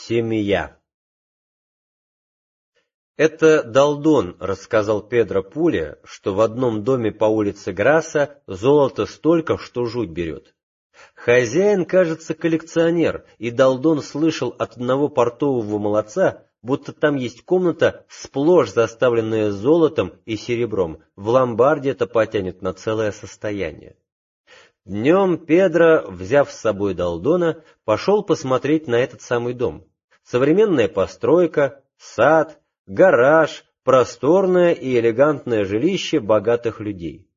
Семья. Это Далдон рассказал Педро Пуле, что в одном доме по улице Грасса золота столько, что жуть берет. Хозяин, кажется, коллекционер, и Далдон слышал от одного портового молодца, будто там есть комната, сплошь заставленная золотом и серебром. В ломбарде это потянет на целое состояние. Днем Педро, взяв с собой Далдона, пошел посмотреть на этот самый дом. Современная постройка, сад, гараж, просторное и элегантное жилище богатых людей.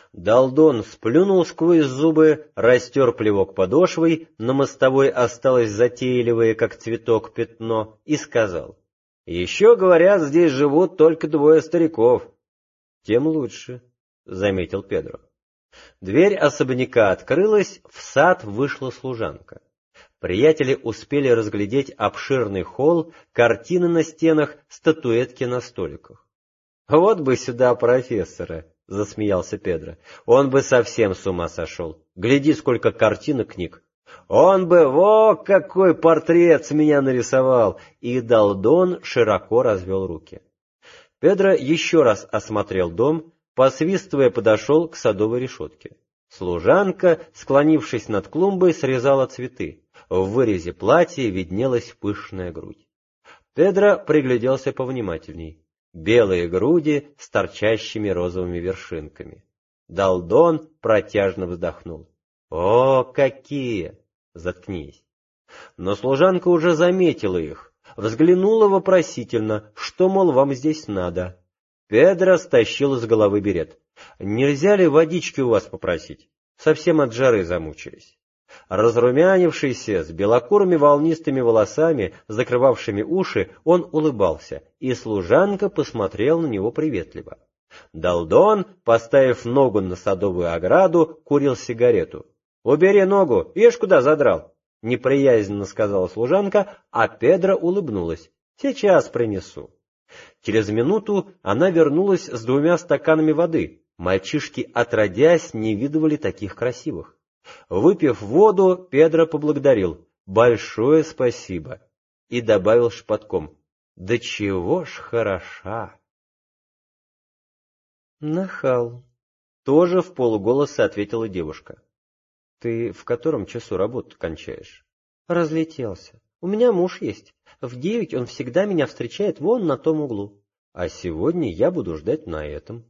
Далдон сплюнул сквозь зубы, растер плевок подошвой, на мостовой осталось затейливое, как цветок, пятно, и сказал: «Еще, говорят, здесь живут только двое стариков». «Тем лучше», — заметил Педро. Дверь особняка открылась, в сад вышла служанка. Приятели успели разглядеть обширный холл, картины на стенах, статуэтки на столиках. «Вот бы сюда профессора», — засмеялся Педро. «Он бы совсем с ума сошел. Гляди, сколько картин и книг. Он бы, во, какой портрет с меня нарисовал!» И Далдон широко развел руки. Педро еще раз осмотрел дом, посвистывая, подошел к садовой решетке. Служанка, склонившись над клумбой, срезала цветы. В вырезе платья виднелась пышная грудь. Педро пригляделся повнимательней. Белые груди с торчащими розовыми вершинками. Далдон протяжно вздохнул. «О, какие!» «Заткнись!» Но служанка уже заметила их, взглянула вопросительно, что, мол, вам здесь надо. Педро стащил с головы берет. «Нельзя ли водички у вас попросить? Совсем от жары замучились». Разрумянившийся, с белокурыми волнистыми волосами, закрывавшими уши, он улыбался, и служанка посмотрела на него приветливо. Далдон, поставив ногу на садовую ограду, курил сигарету. «Убери ногу, ишь куда задрал!» — неприязненно сказала служанка, а Педро улыбнулась. «Сейчас принесу». Через минуту она вернулась с 2 стаканами воды. Мальчишки, отродясь, не видывали таких красивых. Выпив воду, Педро поблагодарил. «Большое спасибо!» И добавил шепотком: «Да чего ж хороша!» «Нахал!» — тоже вполголоса ответила девушка. «Ты в котором часу работу кончаешь?» «Разлетелся. У меня муж есть. В 9 он всегда меня встречает вон на том углу. А сегодня я буду ждать на этом».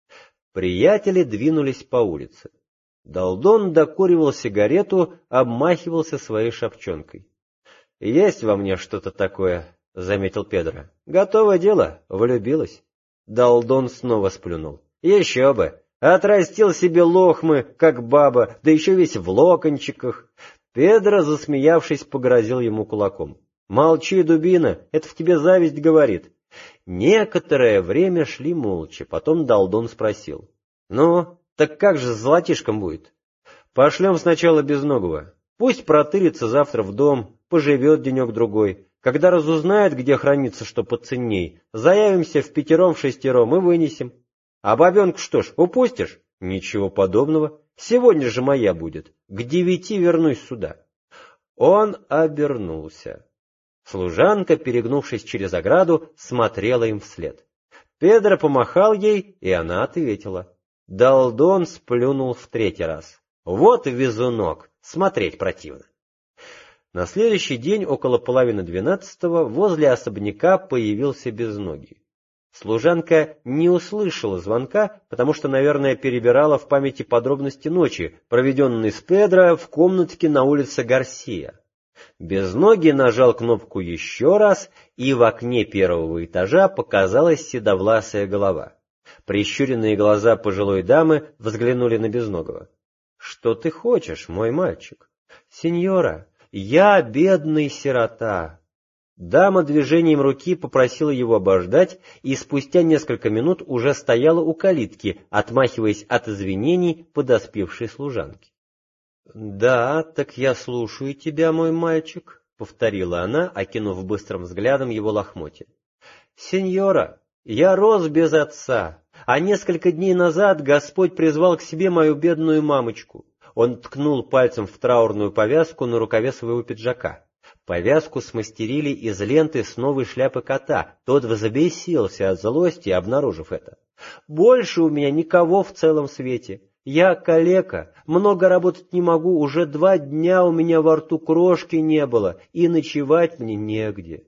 Приятели двинулись по улице. Далдон докуривал сигарету, обмахивался своей шапчонкой. «Есть во мне что-то такое», — заметил Педро. «Готово дело, влюбилась». Далдон снова сплюнул. «Еще бы! Отрастил себе лохмы, как баба, да еще весь в локончиках». Педро, засмеявшись, погрозил ему кулаком. «Молчи, дубина, это в тебе зависть говорит». Некоторое время шли молча, потом Далдон спросил: «Ну, так как же с золотишком будет?» «Пошлем сначала безногого. Пусть протырится завтра в дом, поживет денек-другой. Когда разузнает, где хранится что поценней, заявимся в 5-6 и вынесем. А бабенку что ж, упустишь?» «Ничего подобного. Сегодня же моя будет. К 9 вернусь сюда». Он обернулся. Служанка, перегнувшись через ограду, смотрела им вслед. Педро помахал ей, и она ответила. Далдон сплюнул в 3-й раз. «Вот везунок! Смотреть противно!» На следующий день, около 11:30, возле особняка появился безногий. Служанка не услышала звонка, потому что, наверное, перебирала в памяти подробности ночи, проведенной с Педро в комнатке на улице Гарсия. Безногий нажал кнопку еще раз, и в окне 1-го этажа показалась седовласая голова. Прищуренные глаза пожилой дамы взглянули на Безногого. «Что ты хочешь, мой мальчик?» «Сеньора, я бедный сирота». Дама движением руки попросила его обождать, и спустя несколько минут уже стояла у калитки, отмахиваясь от извинений подоспевшей служанки. «Да, так я слушаю тебя, мой мальчик», — повторила она, окинув быстрым взглядом его лохмотья. «Сеньора, я рос без отца, а несколько дней назад Господь призвал к себе мою бедную мамочку». Он ткнул пальцем в траурную повязку на рукаве своего пиджака. Повязку смастерили из ленты с новой шляпы кота. Тот взбесился от злости, обнаружив это. «Больше у меня никого в целом свете. Я калека, много работать не могу, уже 2 дня у меня во рту крошки не было, и ночевать мне негде».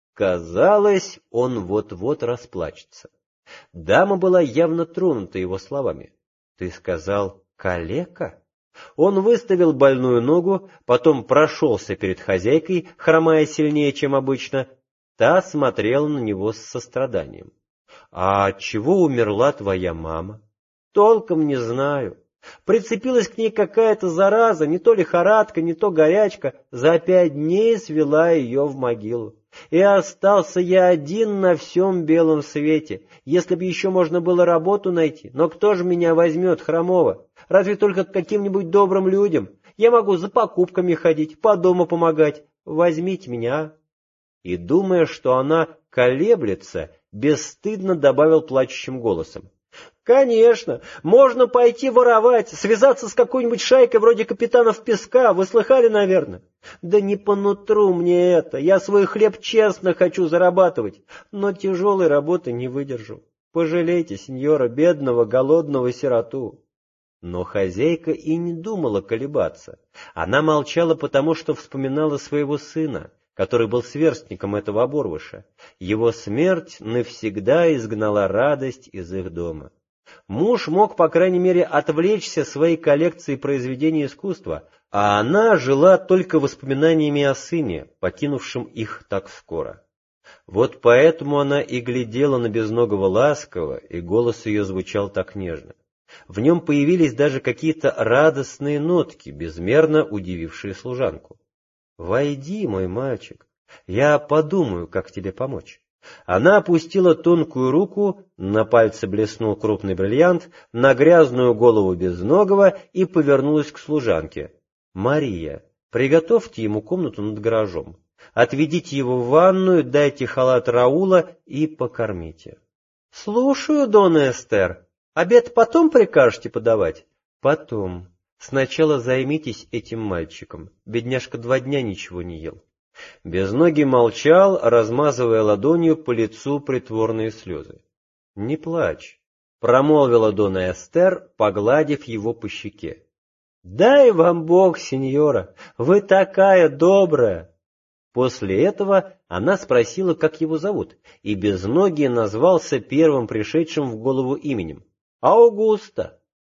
Казалось, он вот-вот расплачется. Дама была явно тронута его словами. «Ты сказал, калека?» Он выставил больную ногу, потом прошелся перед хозяйкой, хромая сильнее, чем обычно. Та смотрела на него с состраданием. «А от чего умерла твоя мама?» «Толком не знаю. Прицепилась к ней какая-то зараза, не то лихорадка, не то горячка. За 5 дней свела ее в могилу. И остался я один на всем белом свете, если бы еще можно было работу найти. Но кто же меня возьмет, хромого? Разве только к каким-нибудь добрым людям? Я могу за покупками ходить, по дому помогать. Возьмите меня». И, думая, что она колеблется, бесстыдно добавил плачущим голосом: «Конечно, можно пойти воровать, связаться с какой-нибудь шайкой вроде капитанов Песка, вы слыхали, наверное? Да не по нутру мне это, я свой хлеб честно хочу зарабатывать, но тяжелой работы не выдержу. Пожалейте, сеньора, бедного, голодного сироту». Но хозяйка и не думала колебаться. Она молчала, потому что вспоминала своего сына, который был сверстником этого оборвыша. Его смерть навсегда изгнала радость из их дома. Муж мог, по крайней мере, отвлечься своей коллекцией произведений искусства, а она жила только воспоминаниями о сыне, покинувшем их так скоро. Вот поэтому она и глядела на Безногого ласково, и голос ее звучал так нежно. В нем появились даже какие-то радостные нотки, безмерно удивившие служанку. «Войди, мой мальчик, я подумаю, как тебе помочь». Она опустила тонкую руку, на пальце блеснул крупный бриллиант, на грязную голову Безногого и повернулась к служанке. «Мария, приготовьте ему комнату над гаражом. Отведите его в ванную, дайте халат Раула и покормите». «Слушаю, донна Эстер. Обед потом прикажете подавать?» «Потом. Сначала займитесь этим мальчиком. Бедняжка 2 дня ничего не ел». Безногий молчал, размазывая ладонью по лицу притворные слезы. «Не плачь», — промолвила донна Эстер, погладив его по щеке. «Дай вам Бог, сеньора, вы такая добрая!» После этого она спросила, как его зовут, и Безногий назвался первым пришедшим в голову именем — Аугусто.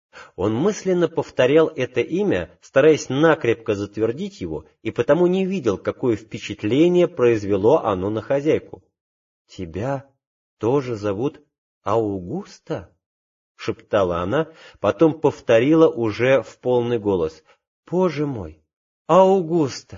Он мысленно повторял это имя, стараясь накрепко затвердить его, и потому не видел, какое впечатление произвело оно на хозяйку. «Тебя тоже зовут Аугусто?» — шептала она, потом повторила уже в полный голос. «Боже мой! Аугусто!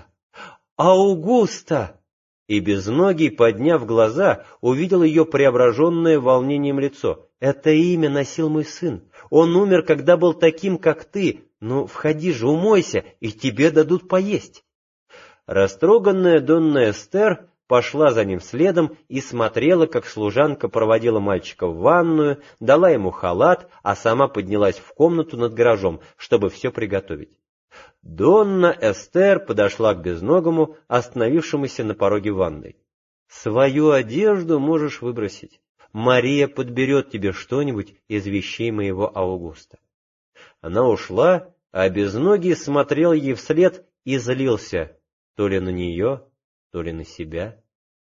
Аугусто!» И Безногий, подняв глаза, увидел ее преображенное волнением лицо. «Это имя носил мой сын. Он умер, когда был таким, как ты. Ну, входи же, умойся, и тебе дадут поесть». Растроганная донна Эстер пошла за ним следом и смотрела, как служанка проводила мальчика в ванную, дала ему халат, а сама поднялась в комнату над гаражом, чтобы все приготовить. Донна Эстер подошла к Безногому, остановившемуся на пороге ванной. «Свою одежду можешь выбросить. Мария подберет тебе что-нибудь из вещей моего Аугуста». Она ушла, а Безногий смотрел ей вслед и злился то ли на нее, то ли на себя.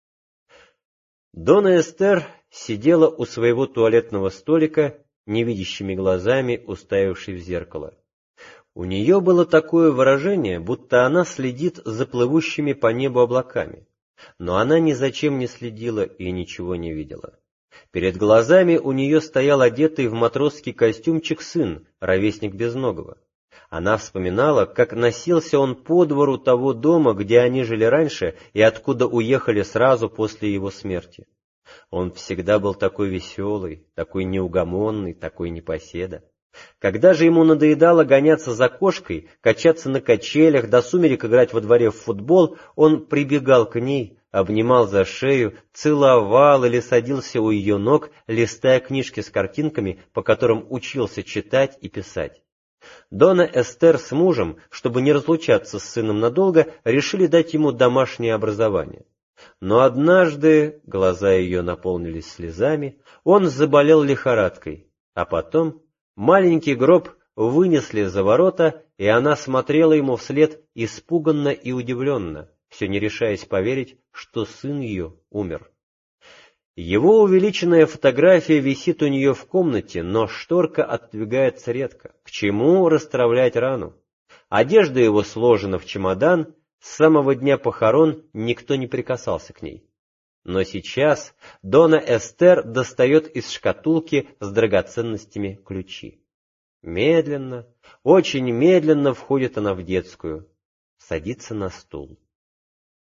Донна Эстер сидела у своего туалетного столика, невидящими глазами уставившись в зеркало. У нее было такое выражение, будто она следит за плывущими по небу облаками, но она ни за чем не следила и ничего не видела. Перед глазами у нее стоял одетый в матросский костюмчик сын, ровесник Безногого. Она вспоминала, как носился он по двору того дома, где они жили раньше и откуда уехали сразу после его смерти. Он всегда был такой веселый, такой неугомонный, такой непоседа. Когда же ему надоедало гоняться за кошкой, качаться на качелях, до сумерек играть во дворе в футбол, он прибегал к ней, обнимал за шею, целовал или садился у ее ног, листая книжки с картинками, по которым учился читать и писать. Дона Эстер с мужем, чтобы не разлучаться с сыном надолго, решили дать ему домашнее образование. Но однажды глаза ее наполнились слезами, он заболел лихорадкой, а потом маленький гроб вынесли за ворота, и она смотрела ему вслед испуганно и удивленно, все не решаясь поверить, что сын ее умер. Его увеличенная фотография висит у нее в комнате, но шторка отодвигается редко. К чему расстравлять рану? Одежда его сложена в чемодан, с самого дня похорон никто не прикасался к ней. Но сейчас Дона Эстер достает из шкатулки с драгоценностями ключи. Медленно, очень медленно входит она в детскую, садится на стул.